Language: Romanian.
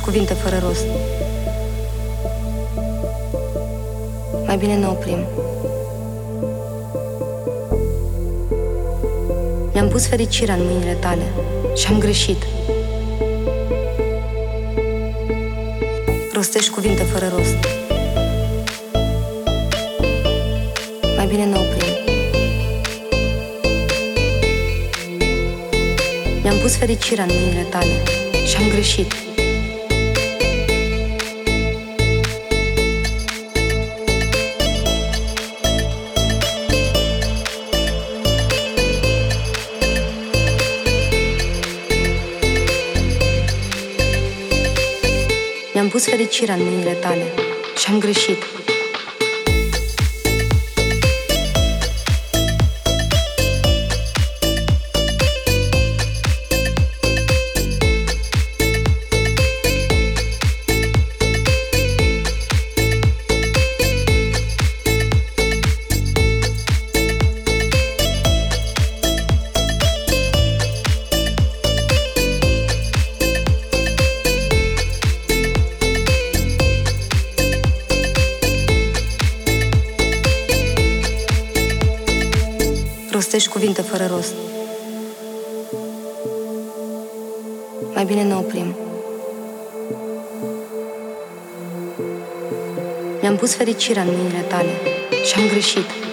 cuvinte fără rost. Mai bine ne oprim. Mi-am pus fericirea în mâinile tale și am greșit. Rostești cuvinte fără rost. Mai bine ne oprim. Mi-am pus fericirea în mâinile tale și am greșit. Mi-am pus fericirea în mâinile tale și am greșit. Rostești cuvinte fără rost. Mai bine ne oprim. Mi-am pus fericirea în mâinile tale și am greșit.